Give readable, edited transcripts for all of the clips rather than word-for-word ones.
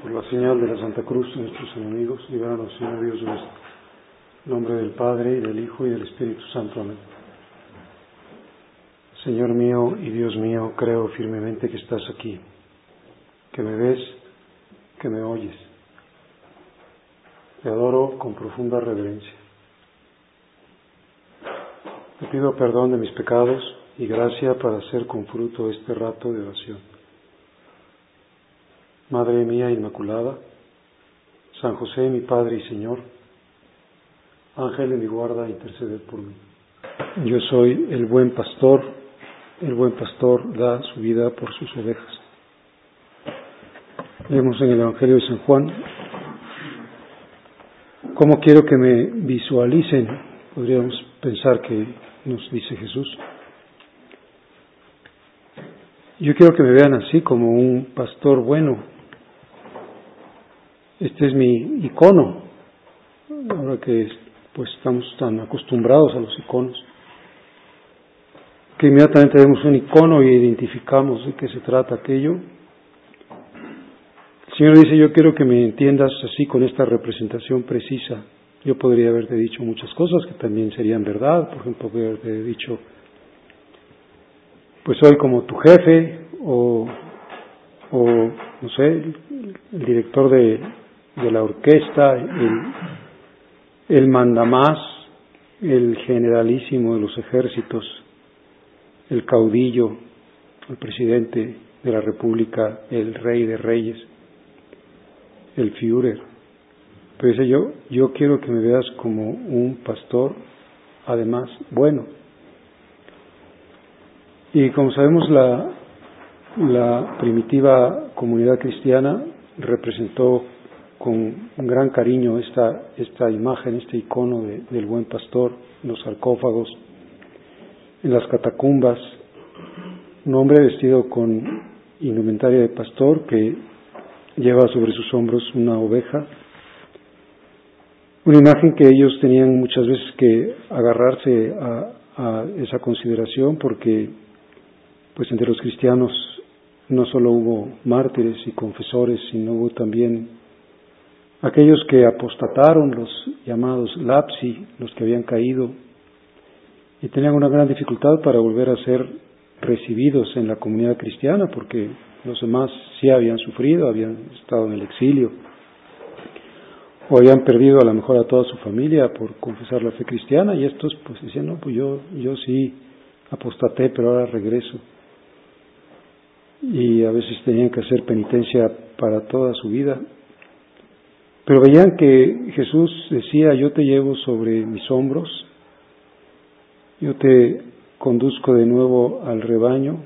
Por la señal de la Santa Cruz de nuestros enemigos, líbranos, Señor Dios nuestro. En nombre del Padre, y del Hijo, y del Espíritu Santo. Amén. Señor mío y Dios mío, creo firmemente que estás aquí, que me ves, que me oyes. Te adoro con profunda reverencia. Te pido perdón de mis pecados y gracia para hacer con fruto este rato de oración. Madre mía Inmaculada, San José, mi Padre y Señor, Ángel de mi guarda, interceded por mí. Yo soy el buen pastor da su vida por sus ovejas. Leemos en el Evangelio de San Juan. ¿Cómo quiero que me visualicen? Podríamos pensar que nos dice Jesús. Yo quiero que me vean así, como un pastor bueno. Este es mi icono, ahora que pues estamos tan acostumbrados a los iconos, que inmediatamente vemos un icono y identificamos de qué se trata aquello. El Señor dice: yo quiero que me entiendas así, con esta representación precisa. Yo podría haberte dicho muchas cosas que también serían verdad. Por ejemplo, podría haberte dicho: pues soy como tu jefe, o no sé, el director de la orquesta, el mandamás, el generalísimo de los ejércitos, el caudillo, el presidente de la República, el rey de reyes, el Führer. Pero dice: yo quiero que me veas como un pastor, además bueno. Y como sabemos, la primitiva comunidad cristiana representó con un gran cariño esta imagen, este icono del buen pastor, en los sarcófagos, en las catacumbas, un hombre vestido con indumentaria de pastor que lleva sobre sus hombros una oveja, una imagen que ellos tenían muchas veces que agarrarse a esa consideración, porque pues entre los cristianos no solo hubo mártires y confesores, sino hubo también aquellos que apostataron, los llamados lapsi, los que habían caído y tenían una gran dificultad para volver a ser recibidos en la comunidad cristiana, porque los demás sí habían sufrido, habían estado en el exilio, o habían perdido a lo mejor a toda su familia por confesar la fe cristiana, y estos pues decían: no, pues yo sí apostaté, pero ahora regreso. Y a veces tenían que hacer penitencia para toda su vida. Pero veían que Jesús decía: yo te llevo sobre mis hombros, yo te conduzco de nuevo al rebaño.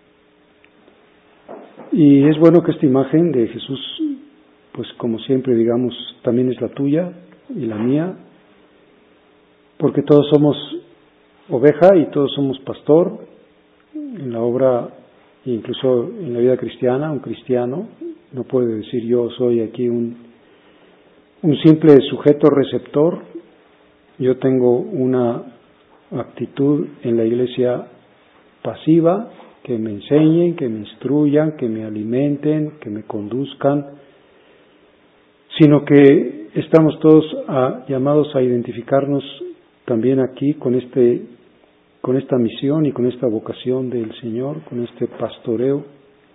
Y es bueno que esta imagen de Jesús, pues como siempre digamos, también es la tuya y la mía, porque todos somos oveja y todos somos pastor. En la obra, incluso en la vida cristiana, un cristiano no puede decir: yo soy aquí un simple sujeto receptor. Yo tengo una actitud en la iglesia pasiva, que me enseñen, que me instruyan, que me alimenten, que me conduzcan, sino que estamos todos llamados a identificarnos también aquí con esta misión y con esta vocación del Señor, con este pastoreo.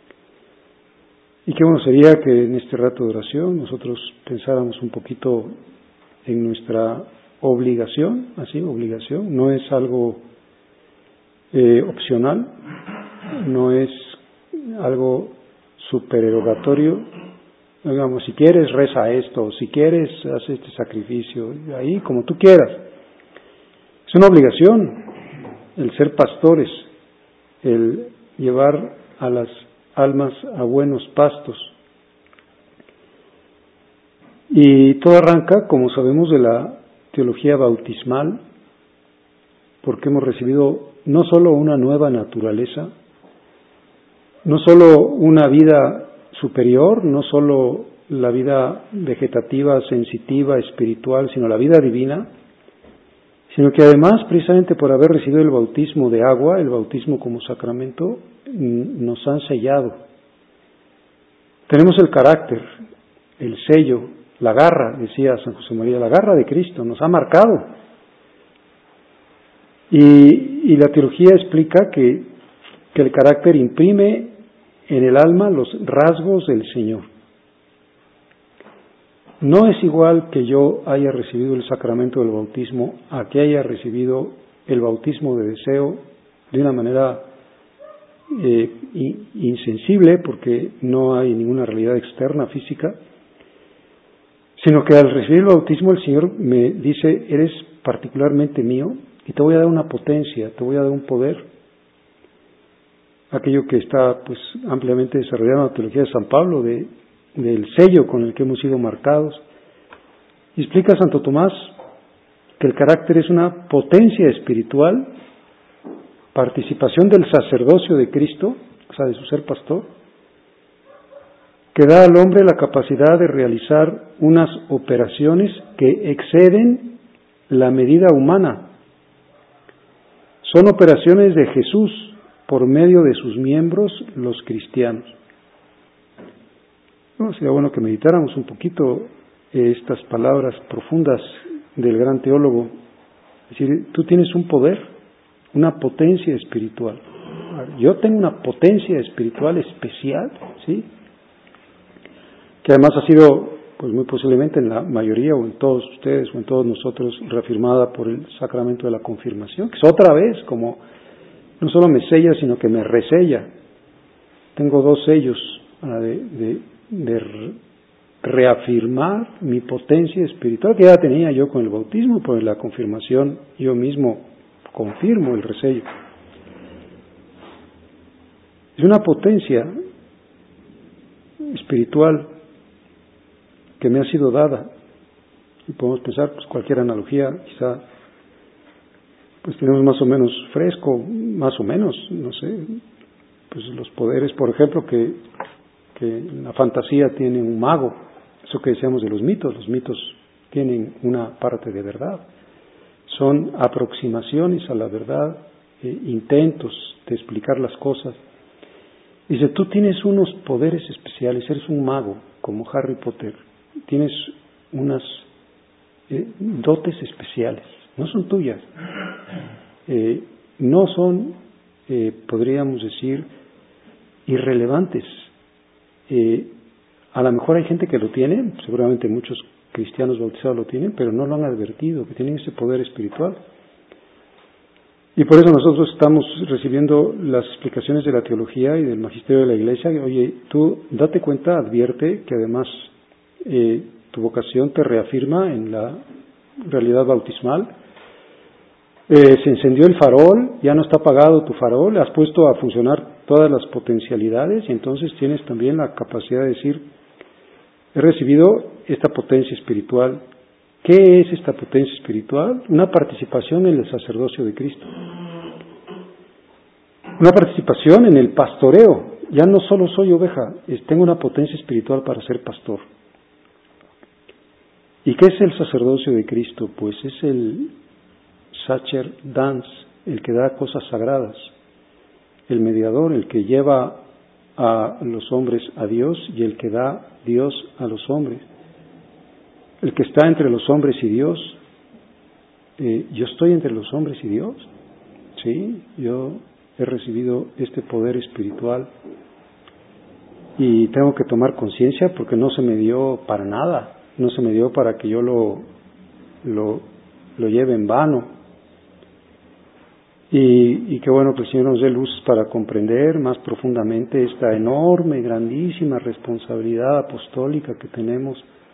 Y qué bueno sería que en este rato de oración nosotros pensáramos un poquito en nuestra obligación, obligación, no es algo opcional, no es algo supererogatorio. Digamos, si quieres reza esto, si quieres haz este sacrificio, ahí como tú quieras. Es una obligación el ser pastores, el llevar a las almas a buenos pastos. Y todo arranca, como sabemos, de la teología bautismal, porque hemos recibido no solo una nueva naturaleza, no solo una vida superior, no solo la vida vegetativa, sensitiva, espiritual, sino la vida divina, sino que además, precisamente por haber recibido el bautismo de agua, el bautismo como sacramento, nos han sellado. Tenemos el carácter el sello, la garra, decía San José María, la garra de Cristo nos ha marcado. Y la teología explica que el carácter imprime en el alma los rasgos del Señor. No es igual que yo haya recibido el sacramento del bautismo a que haya recibido el bautismo de deseo de una manera insensible, porque no hay ninguna realidad externa física, sino que al recibir el bautismo el Señor me dice: eres particularmente mío y te voy a dar una potencia, te voy a dar un poder. Aquello que está pues ampliamente desarrollado en la teología de San Pablo, del sello con el que hemos sido marcados. Y explica Santo Tomás que el carácter es una potencia espiritual, participación del sacerdocio de Cristo, o sea, de su ser pastor, que da al hombre la capacidad de realizar unas operaciones que exceden la medida humana. Son operaciones de Jesús por medio de sus miembros, los cristianos. Sería bueno que meditáramos un poquito estas palabras profundas del gran teólogo. Es decir, tú tienes un poder, una potencia espiritual. Yo tengo una potencia espiritual especial, ¿sí? Que además ha sido, pues muy posiblemente en la mayoría o en todos ustedes o en todos nosotros, reafirmada por el sacramento de la confirmación, que es otra vez como no solo me sella, sino que me resella. Tengo dos sellos de reafirmar mi potencia espiritual que ya tenía yo con el bautismo, pues en la confirmación yo mismo confirmo el resello. Es una potencia espiritual que me ha sido dada. Y podemos pensar, pues cualquier analogía, quizá pues tenemos más o menos fresco, más o menos, no sé, pues los poderes, por ejemplo, que la fantasía tiene un mago, eso que decíamos de los mitos tienen una parte de verdad, son aproximaciones a la verdad, intentos de explicar las cosas. Dice, tú tienes unos poderes especiales, eres un mago, como Harry Potter, tienes unas dotes especiales, no son tuyas, no son, podríamos decir, irrelevantes. A lo mejor hay gente que lo tiene, seguramente muchos cristianos bautizados lo tienen, pero no lo han advertido, que tienen ese poder espiritual. Y por eso nosotros estamos recibiendo las explicaciones de la teología y del magisterio de la Iglesia. Oye, tú date cuenta, advierte que además tu vocación te reafirma en la realidad bautismal. Se encendió el farol, ya no está apagado tu farol, has puesto a funcionar todas las potencialidades y entonces tienes también la capacidad de decir, he recibido esta potencia espiritual. ¿Qué es esta potencia espiritual? Una participación en el sacerdocio de Cristo. Una participación en el pastoreo. Ya no solo soy oveja, tengo una potencia espiritual para ser pastor. ¿Y qué es el sacerdocio de Cristo? Pues es el Sacerdans, el que da cosas sagradas, el mediador, el que lleva a los hombres a Dios y el que da Dios a los hombres, el que está entre los hombres y Dios. Yo estoy entre los hombres y Dios, sí, yo he recibido este poder espiritual y tengo que tomar conciencia porque no se me dio para nada, no se me dio para que yo lo lleve en vano. Y qué bueno que el Señor nos dé luz para comprender más profundamente esta enorme, grandísima responsabilidad apostólica que tenemos,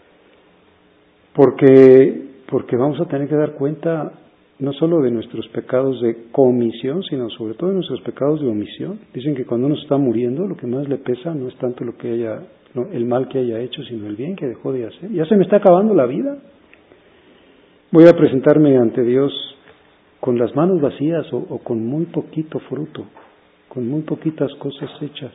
porque vamos a tener que dar cuenta no solo de nuestros pecados de comisión, sino sobre todo de nuestros pecados de omisión. Dicen que cuando uno está muriendo, lo que más le pesa no es tanto el mal que haya hecho, sino el bien que dejó de hacer. Ya se me está acabando la vida. Voy a presentarme ante Dios con las manos vacías o con muy poquito fruto, con muy poquitas cosas hechas.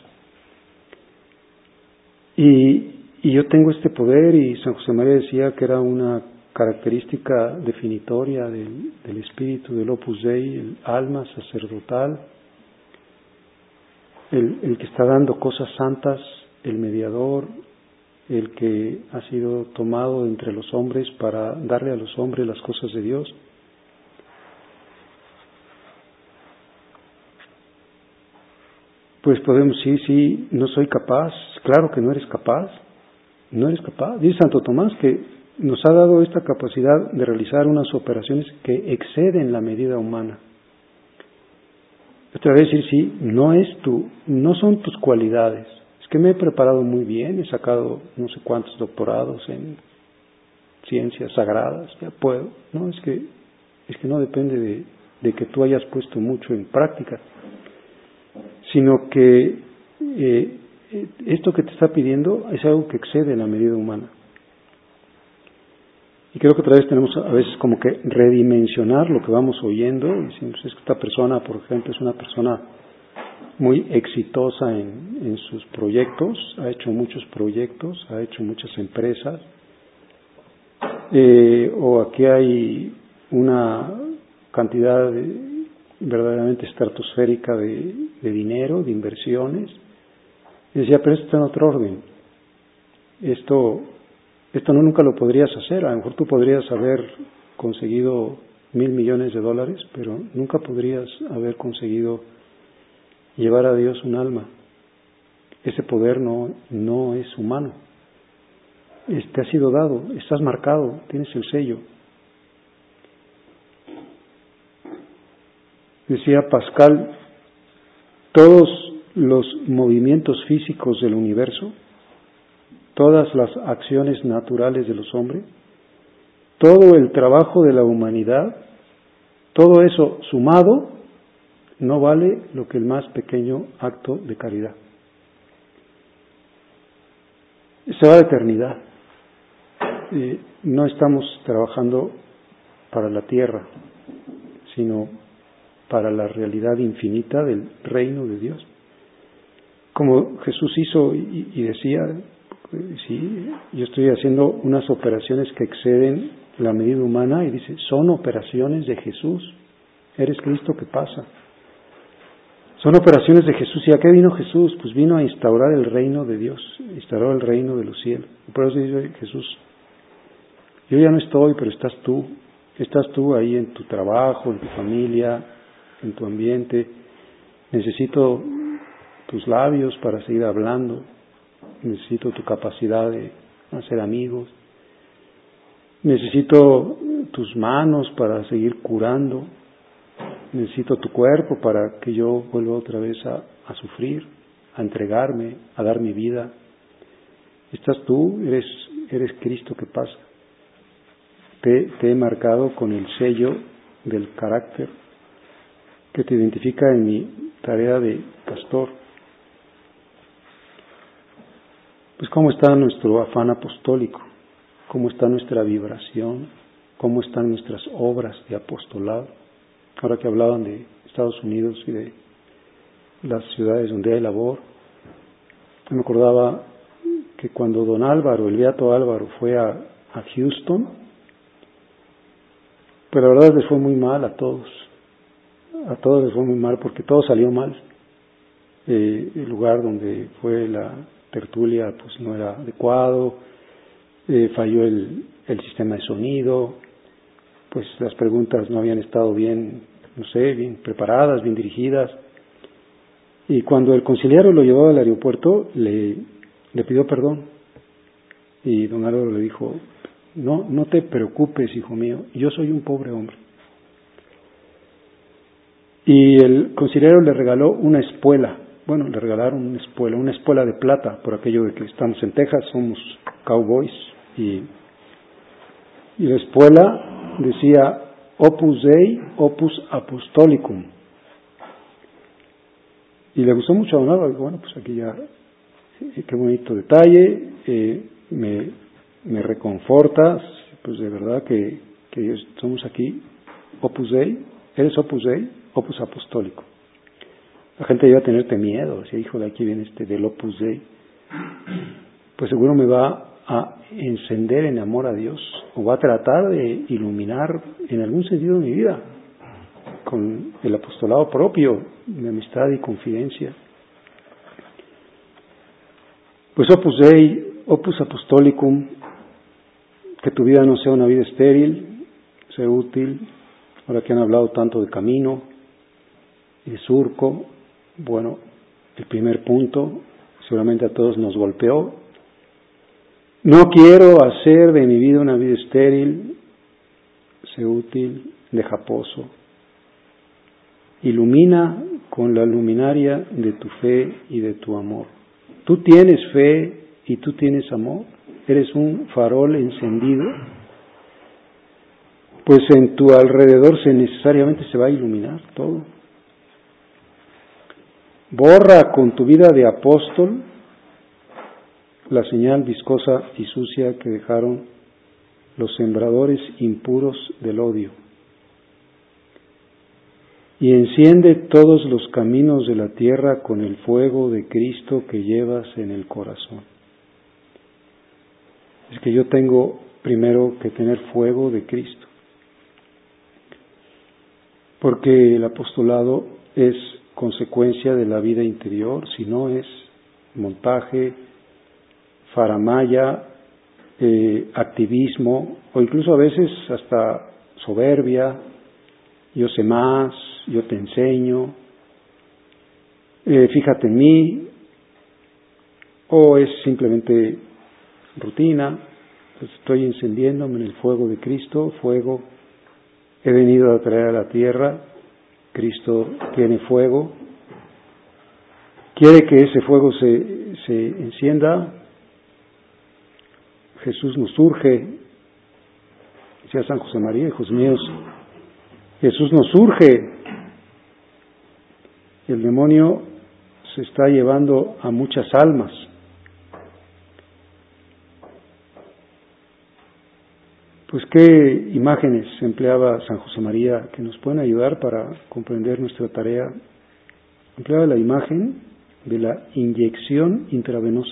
Y yo tengo este poder, y San José María decía que era una característica definitoria del espíritu del Opus Dei, el alma sacerdotal, el que está dando cosas santas, el mediador, el que ha sido tomado entre los hombres para darle a los hombres las cosas de Dios. Pues podemos decir, sí, no soy capaz. Claro que no eres capaz. No eres capaz. Dice Santo Tomás que nos ha dado esta capacidad de realizar unas operaciones que exceden la medida humana. Otra vez decir, sí, no son tus cualidades. Es que me he preparado muy bien, he sacado no sé cuántos doctorados en ciencias sagradas, ya puedo. No, es que no depende de que tú hayas puesto mucho en práctica, sino que esto que te está pidiendo es algo que excede la medida humana. Y creo que otra vez tenemos a veces como que redimensionar lo que vamos oyendo. Y decimos, es que esta persona, por ejemplo, es una persona muy exitosa en sus proyectos, ha hecho muchos proyectos, ha hecho muchas empresas, o aquí hay una cantidad verdaderamente estratosférica de dinero, de inversiones. Y decía, pero esto está en otro orden. Esto no nunca lo podrías hacer. A lo mejor tú podrías haber conseguido $1,000 millones, pero nunca podrías haber conseguido llevar a Dios un alma. Ese poder no es humano. Te ha sido dado, estás marcado, tienes el sello. Decía Pascal, todos los movimientos físicos del universo, todas las acciones naturales de los hombres, todo el trabajo de la humanidad, todo eso sumado, no vale lo que el más pequeño acto de caridad. Se va a la eternidad. No estamos trabajando para la tierra, sino para la realidad infinita del reino de Dios. Como Jesús hizo y decía, sí, yo estoy haciendo unas operaciones que exceden la medida humana, y dice, son operaciones de Jesús. Eres Cristo que pasa. Son operaciones de Jesús. ¿Y a qué vino Jesús? Pues vino a instaurar el reino de Dios, instaurar el reino de los cielos. Y por eso dice Jesús, yo ya no estoy, pero estás tú. Estás tú ahí en tu trabajo, en tu familia, en tu ambiente. Necesito tus labios para seguir hablando. Necesito tu capacidad de hacer amigos. Necesito tus manos para seguir curando. Necesito tu cuerpo para que yo vuelva otra vez a sufrir, a entregarme, a dar mi vida. Estás tú, eres Cristo que pasa. Te he marcado con el sello del carácter que te identifica en mi tarea de pastor. Pues cómo está nuestro afán apostólico, cómo está nuestra vibración, cómo están nuestras obras de apostolado. Ahora que hablaban de Estados Unidos y de las ciudades donde hay labor, yo me acordaba que cuando don Álvaro, el beato Álvaro, fue a Houston, pues la verdad les fue muy mal a todos les fue muy mal porque todo salió mal. El lugar donde fue la tertulia pues no era adecuado, falló el sistema de sonido, pues las preguntas no habían estado bien, bien preparadas, bien dirigidas. Y cuando el conciliario lo llevó al aeropuerto, le pidió perdón. Y don Álvaro le dijo, no te preocupes, hijo mío, yo soy un pobre hombre. Y el conciliario le regaló una espuela. Bueno, le regalaron una espuela de plata, por aquello de que estamos en Texas, somos cowboys. Y la espuela decía Opus Dei, Opus Apostolicum. Y le gustó mucho a don Álvaro. Bueno, pues aquí ya, qué bonito detalle, me reconforta, pues de verdad que somos aquí Opus Dei. ¿Eres Opus Dei? Opus Apostólico. La gente iba a tenerte miedo, decía, hijo, de aquí viene del Opus Dei. Pues seguro me va a encender en amor a Dios, o va a tratar de iluminar en algún sentido mi vida, con el apostolado propio, de amistad y confidencia. Pues Opus Dei, Opus Apostolicum, que tu vida no sea una vida estéril, sea útil. Ahora que han hablado tanto de camino y de surco, bueno, el primer punto seguramente a todos nos golpeó. No quiero hacer de mi vida una vida estéril, sea útil, deja pozo. Ilumina con la luminaria de tu fe y de tu amor. Tú tienes fe y tú tienes amor. Eres un farol encendido. Pues en tu alrededor necesariamente se va a iluminar todo. Borra con tu vida de apóstol la señal viscosa y sucia que dejaron los sembradores impuros del odio. Y enciende todos los caminos de la tierra con el fuego de Cristo que llevas en el corazón. Es que yo tengo primero que tener fuego de Cristo. Porque el apostolado es consecuencia de la vida interior, si no es montaje, faramaya, activismo, o incluso a veces hasta soberbia, yo sé más, yo te enseño, fíjate en mí, o es simplemente rutina, pues estoy encendiéndome en el fuego de Cristo, fuego, he venido a traer a la tierra, Cristo tiene fuego, quiere que ese fuego se encienda, Jesús nos urge, decía San José María, hijos míos, Jesús nos urge. El demonio se está llevando a muchas almas. Pues qué imágenes empleaba San José María que nos pueden ayudar para comprender nuestra tarea. Empleaba la imagen de la inyección intravenosa.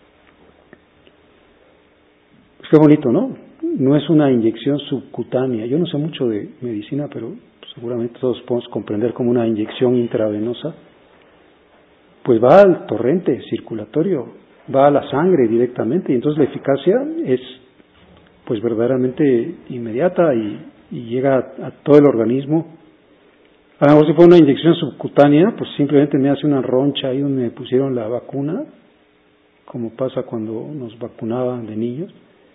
Pues qué bonito, ¿no? No es una inyección subcutánea. Yo no sé mucho de medicina, pero seguramente todos podemos comprender como una inyección intravenosa. Pues va al torrente circulatorio, va a la sangre directamente, y entonces la eficacia es pues verdaderamente inmediata y llega a todo el organismo. A lo mejor si fue una inyección subcutánea, pues simplemente me hace una roncha ahí donde me pusieron la vacuna, como pasa cuando nos vacunaban de niños,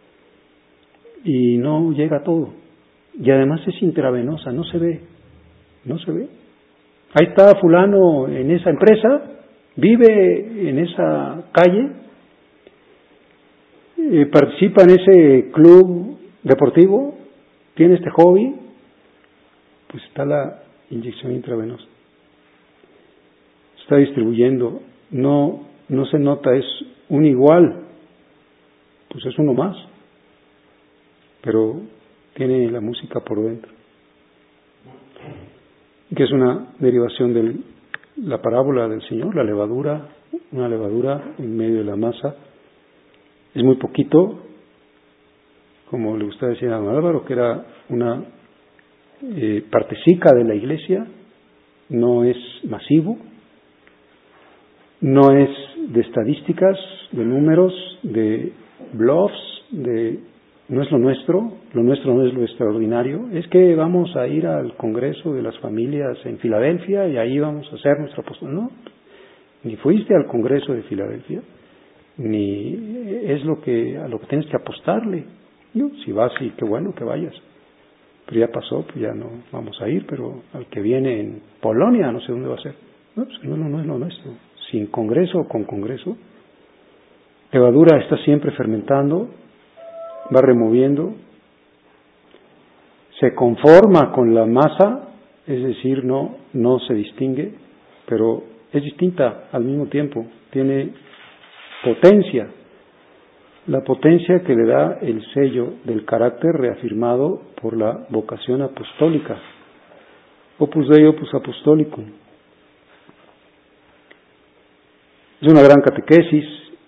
y no llega a todo. Y además es intravenosa, no se ve. Ahí está fulano en esa empresa, vive en esa calle, participa en ese club deportivo, tiene este hobby, pues está la inyección intravenosa. Está distribuyendo, no se nota, es un igual, pues es uno más, pero tiene la música por dentro, que es una derivación de la parábola del Señor, la levadura, una levadura en medio de la masa. Es muy poquito, como le gustaba decir a don Álvaro, que era una partecica de la iglesia, no es masivo, no es de estadísticas, de números, de bluffs, no es lo nuestro no es lo extraordinario, es que vamos a ir al Congreso de las Familias en Filadelfia y ahí vamos a hacer nuestra postura. No, ni fuiste al Congreso de Filadelfia, ni es a lo que tienes que apostarle. ¿No? Si vas, sí, qué bueno que vayas, pero ya pasó, pues ya no vamos a ir, pero al que viene en Polonia, no sé dónde va a ser. No, pues no es lo nuestro. Sin Congreso o con Congreso, levadura está siempre fermentando, va removiendo, se conforma con la masa, es decir, no se distingue, pero es distinta al mismo tiempo, tiene potencia, la potencia que le da el sello del carácter reafirmado por la vocación apostólica, Opus Dei, Opus Apostolicum. Es una gran catequesis,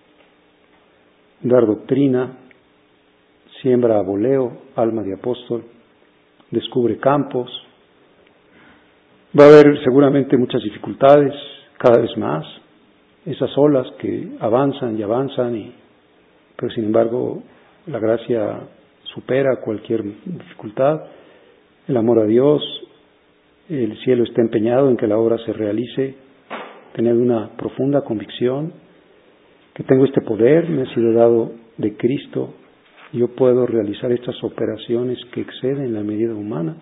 dar doctrina, siembra a voleo, alma de apóstol, descubre campos. Va a haber seguramente muchas dificultades, cada vez más, esas olas que avanzan y pero sin embargo la gracia supera cualquier dificultad, el amor a Dios, el cielo está empeñado en que la obra se realice, tener una profunda convicción que tengo este poder, me ha sido dado de Cristo, yo puedo realizar estas operaciones que exceden la medida humana.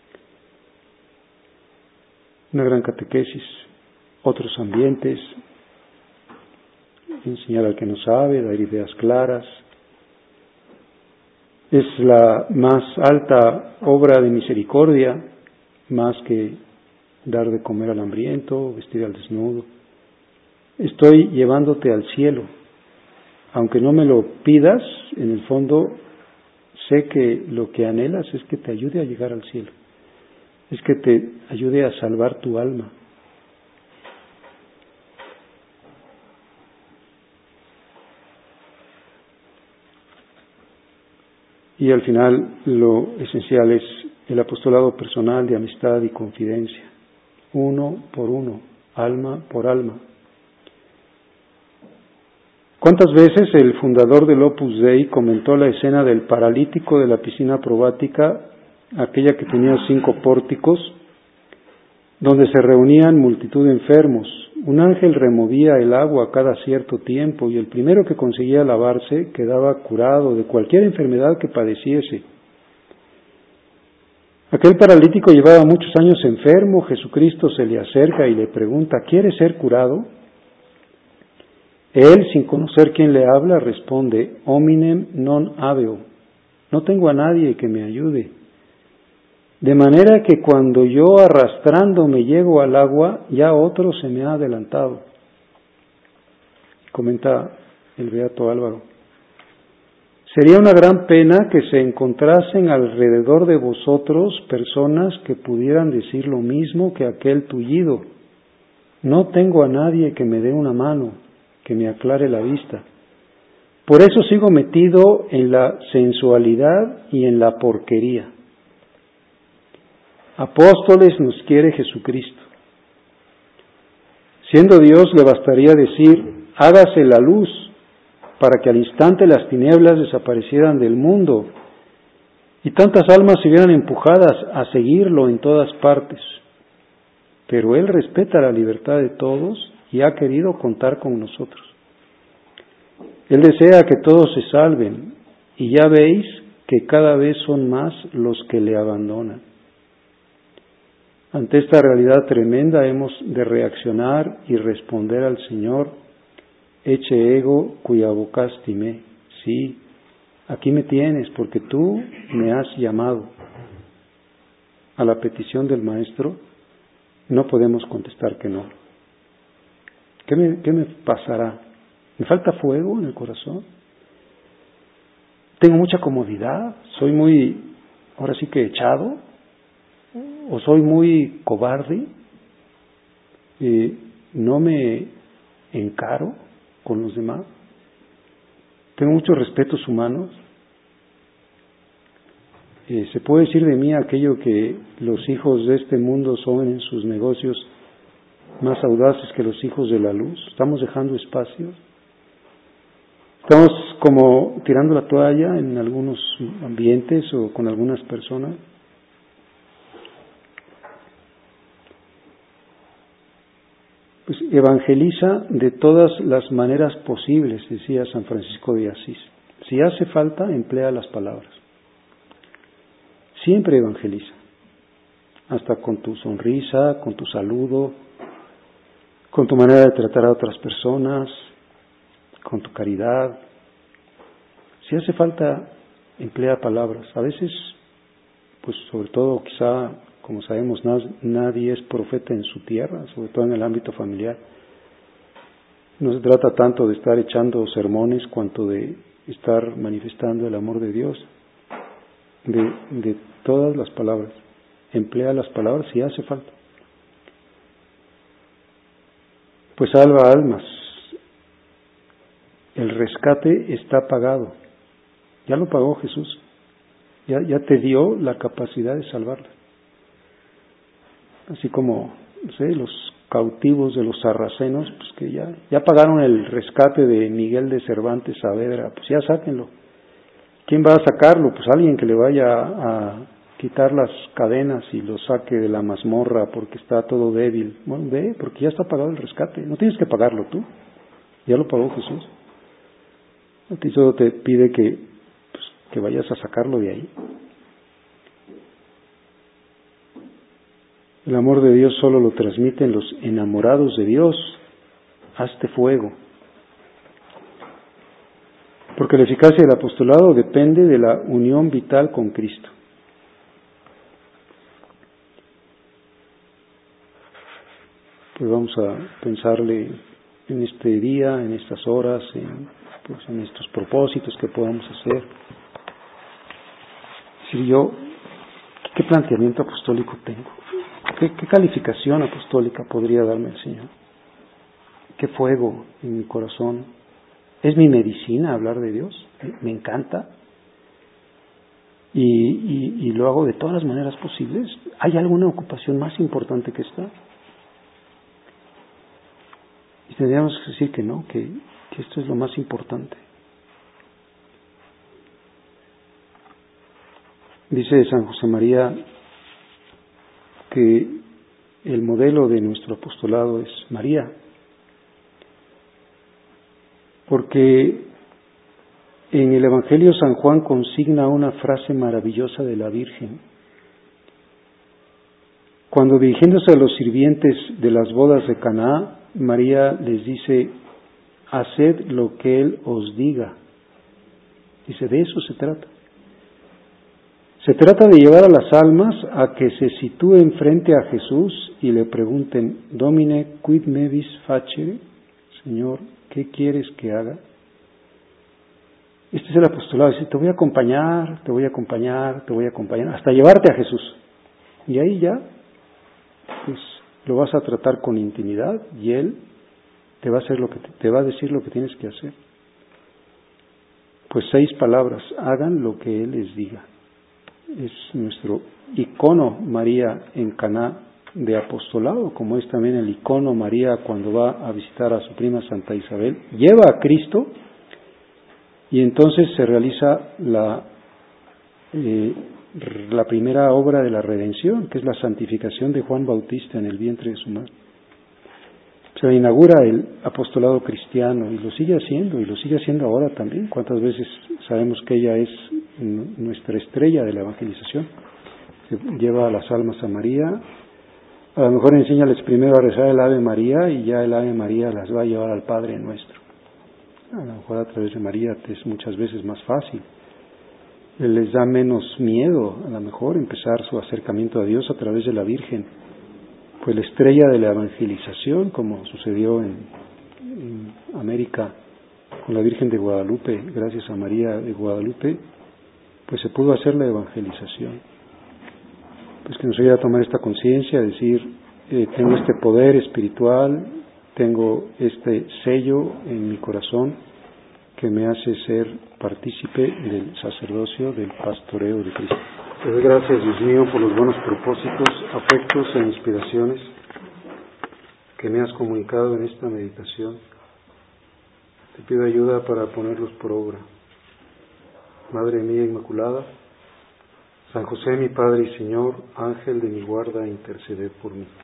Una gran catequesis, otros ambientes, enseñar al que no sabe, dar ideas claras. Es la más alta obra de misericordia, más que dar de comer al hambriento, vestir al desnudo. Estoy llevándote al cielo. Aunque no me lo pidas, en el fondo sé que lo que anhelas es que te ayude a llegar al cielo, es que te ayude a salvar tu alma. Y al final lo esencial es el apostolado personal de amistad y confidencia, uno por uno, alma por alma. ¿Cuántas veces el fundador del Opus Dei comentó la escena del paralítico de la piscina probática, aquella que tenía 5 pórticos, donde se reunían multitud de enfermos? Un ángel removía el agua cada cierto tiempo y el primero que conseguía lavarse quedaba curado de cualquier enfermedad que padeciese. Aquel paralítico llevaba muchos años enfermo, Jesucristo se le acerca y le pregunta, ¿quiere ser curado? Él, sin conocer quién le habla, responde, hominem non habeo, no tengo a nadie que me ayude. De manera que cuando yo arrastrándome llego al agua, ya otro se me ha adelantado. Comenta el beato Álvaro. Sería una gran pena que se encontrasen alrededor de vosotros personas que pudieran decir lo mismo que aquel tullido. No tengo a nadie que me dé una mano, que me aclare la vista. Por eso sigo metido en la sensualidad y en la porquería. Apóstoles nos quiere Jesucristo. Siendo Dios, le bastaría decir, hágase la luz, para que al instante las tinieblas desaparecieran del mundo y tantas almas se vieran empujadas a seguirlo en todas partes. Pero Él respeta la libertad de todos y ha querido contar con nosotros. Él desea que todos se salven y ya veis que cada vez son más los que le abandonan. Ante esta realidad tremenda hemos de reaccionar y responder al Señor, Ecce ego cuia vocasti me. Sí, aquí me tienes porque tú me has llamado. A la petición del Maestro no podemos contestar que no. ¿Qué me pasará? ¿Me falta fuego en el corazón? ¿Tengo mucha comodidad? ¿Soy muy, ahora sí que echado? ¿O soy muy cobarde? ¿No me encaro con los demás? ¿Tengo muchos respetos humanos? ¿Se puede decir de mí aquello que los hijos de este mundo son en sus negocios más audaces que los hijos de la luz? ¿Estamos dejando espacio? ¿Estamos como tirando la toalla en algunos ambientes o con algunas personas? Pues evangeliza de todas las maneras posibles, decía San Francisco de Asís. Si hace falta, emplea las palabras. Siempre evangeliza, hasta con tu sonrisa, con tu saludo, con tu manera de tratar a otras personas, con tu caridad. Si hace falta, emplea palabras. A veces, pues sobre todo quizá, como sabemos, nadie es profeta en su tierra, sobre todo en el ámbito familiar. No se trata tanto de estar echando sermones cuanto de estar manifestando el amor de Dios. De todas las palabras. Emplea las palabras si hace falta. Pues salva almas. El rescate está pagado. Ya lo pagó Jesús. Ya te dio la capacidad de salvarlas. Así como, no sé, los cautivos de los sarracenos, pues que ya pagaron el rescate de Miguel de Cervantes Saavedra, pues ya sáquenlo. ¿Quién va a sacarlo? Pues alguien que le vaya a quitar las cadenas y lo saque de la mazmorra porque está todo débil. Bueno, ve, porque ya está pagado el rescate. No tienes que pagarlo tú. Ya lo pagó Jesús. A ti solo te pide que vayas a sacarlo de ahí. El amor de Dios solo lo transmiten los enamorados de Dios. Hazte fuego. Porque la eficacia del apostolado depende de la unión vital con Cristo. Pues vamos a pensarle en este día, en estas horas, en estos propósitos que podamos hacer. Si yo, ¿qué planteamiento apostólico tengo? ¿Qué calificación apostólica podría darme el Señor? ¿Qué fuego en mi corazón? ¿Es mi medicina hablar de Dios? Me encanta. Y lo hago de todas las maneras posibles. ¿Hay alguna ocupación más importante que esta? Y tendríamos que decir que no, que esto es lo más importante. Dice San José María que el modelo de nuestro apostolado es María, porque en el Evangelio San Juan consigna una frase maravillosa de la Virgen. Cuando dirigiéndose a los sirvientes de las bodas de Caná, María les dice: haced lo que Él os diga. Dice, de eso se trata. Se trata de llevar a las almas a que se sitúen frente a Jesús y le pregunten: Domine, quid me vis facere? Señor, ¿qué quieres que haga? Este es el apostolado. Dice, te voy a acompañar, te voy a acompañar, te voy a acompañar, hasta llevarte a Jesús. Y ahí ya, pues, lo vas a tratar con intimidad y Él te va a hacer te va a decir lo que tienes que hacer. Pues 6 palabras: hagan lo que Él les diga. Es nuestro icono María en Caná de apostolado, como es también el icono María cuando va a visitar a su prima Santa Isabel. Lleva a Cristo y entonces se realiza la primera obra de la redención, que es la santificación de Juan Bautista en el vientre de su madre. Se inaugura el apostolado cristiano y lo sigue haciendo ahora también. ¿Cuántas veces sabemos que ella es nuestra estrella de la evangelización? Que lleva a las almas a María. A lo mejor enséñales primero a rezar el Ave María y ya el Ave María las va a llevar al Padre Nuestro. A lo mejor a través de María es muchas veces más fácil. Les da menos miedo, a lo mejor, empezar su acercamiento a Dios a través de la Virgen. Pues la estrella de la evangelización, como sucedió en América con la Virgen de Guadalupe, gracias a María de Guadalupe, pues se pudo hacer la evangelización. Pues que nos ayude a tomar esta conciencia, decir, tengo este poder espiritual, tengo este sello en mi corazón que me hace ser partícipe del sacerdocio, del pastoreo de Cristo. Te doy gracias, Dios mío, por los buenos propósitos, afectos e inspiraciones que me has comunicado en esta meditación. Te pido ayuda para ponerlos por obra. Madre mía Inmaculada, San José, mi Padre y Señor, Ángel de mi guarda, interceded por mí.